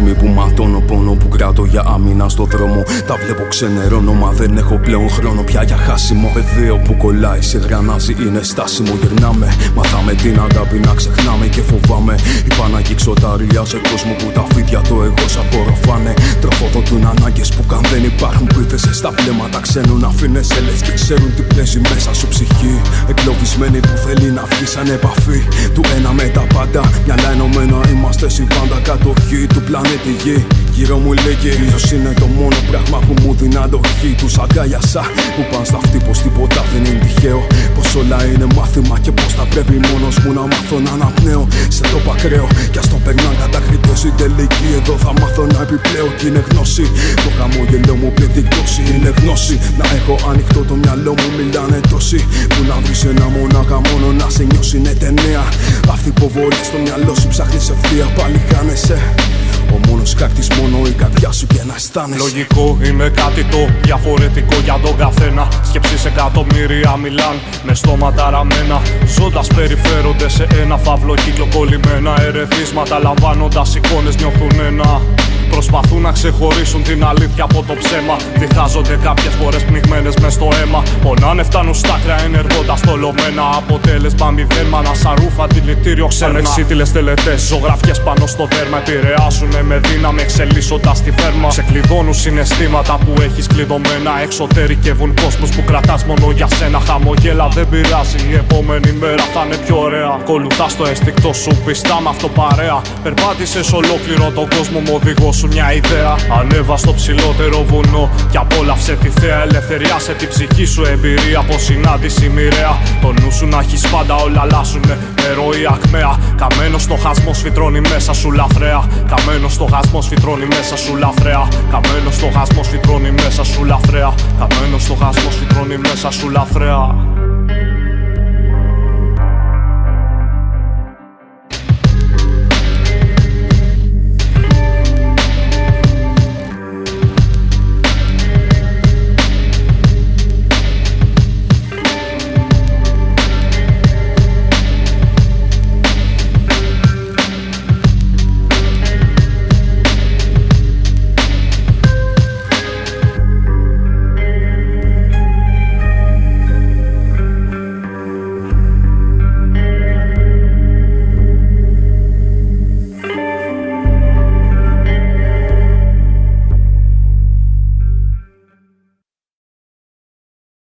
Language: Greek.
στιγμή που ματώνω πόνο που κράτω για άμυνα στο δρόμο. Τα βλέπω ξενερώνω, μα δεν έχω πλέον χρόνο πια για χάσιμο. Πεδίο που κολλάει σε γρανάζι είναι στάσιμο. Γυρνάμε, μαθάμε την αγάπη να ξεχνάμε και φοβάμαι. Είπα να αγγίξω τα ριλιά σε κόσμο που τα φίδια το εγώ σ' απορροφάνε. Τροφοδοτούν ανάγκες που καν δεν υπάρχουν. Πίθεσαι στα βλέμματα ξένων, αφήνεσαι λες και ξέρουν τι παίζει μέσα σου ψυχή. Εγκλωβισμένη που θέλει να βγει σαν επαφή του ένα με τα πάντα. Μυαλά ενωμένα είμαστε πάντα κατοχή του πλανήτη Γη. Γύρω μου λέγει ήλιος είναι το μόνο πράγμα που μου δίνει αντοχή. Τους αγκάλιασα που παν στα αυτή πως τίποτα δεν είναι τυχαίο. Πως όλα είναι μάθημα και πως θα πρέπει μόνος μου να μάθω να αναπνέω. Σε το ακραίο κι ας το περνάν κατακριτές η τελική. Εδώ θα μάθω να επιπλέω κι είναι γνώση. Το χαμόγελο μου πλήττει πτώση είναι γνώση. Να έχω ανοιχτό το μυαλό μου μιλάνε τόσοι. Που να βρεις ένα μονάχα μόνο να σε νιώσει είναι ταινία. Αυτή που βολεί στο μυαλό σου ψάχνεις ευθεία πάλι χάνεσαι. Ο μόνος χάρτης μόνο η καρδιά σου και να αισθάνεσαι. Λογικό είναι κάτι το διαφορετικό για τον καθένα. Σκέψεις εκατομμύρια μιλάν με στόματα ραμμένα. Ζώντας περιφέρονται σε ένα φαύλο κύκλο κολλημένα. Ερεθίσματα λαμβάνοντας εικόνες νιώθουν ένα. Προσπαθούν να ξεχωρίσουν την αλήθεια από το ψέμα. Διχάζονται κάποιες φορές πνιγμένες μες στο αίμα. Πονάνε, φτάνουν στα άκρα ενεργώντας τολωμένα. Αποτέλεσμα μηδέν, μα ένα σαρούφα δηλητήριο ξένα. Ανεξίτηλες τελετές, ζωγραφιές πάνω στο δέρμα. Επηρεάσουνε με δύναμη εξελίσσοντας τη φέρμα. Ξεκλειδώνουν συναισθήματα που έχεις κλειδωμένα. Εξωτερικεύουν κόσμους που κρατάς μόνο για σένα. Χαμογέλα, δεν πειράζει, η επόμενη μέρα θα είναι πιο ωραία. Ακολουθάς το αισθηκτό σου πιστά με αυτό παρέα. Περπάτησες ολόκληρο τον κόσμο μου οδηγός μια ιδέα. Ανέβα στο ψηλότερο βουνό και απόλαυσε τη θέα ελευθερία σε την ψυχή σου. Εμπειρία από συνάντηση μοιραία. Το νου σου να έχεις πάντα όλα αλλάζουνε με ροή ακμαία. Καμένος στοχασμός φυτρώνει μέσα σου λαθρέα. Καμένος στοχασμός φυτρώνει μέσα σου λαθρέα. Καμένος στοχασμός φυτρώνει μέσα σου λαθρέα. Καμένος στοχασμός φυτρώνει μέσα σου λαθρέα.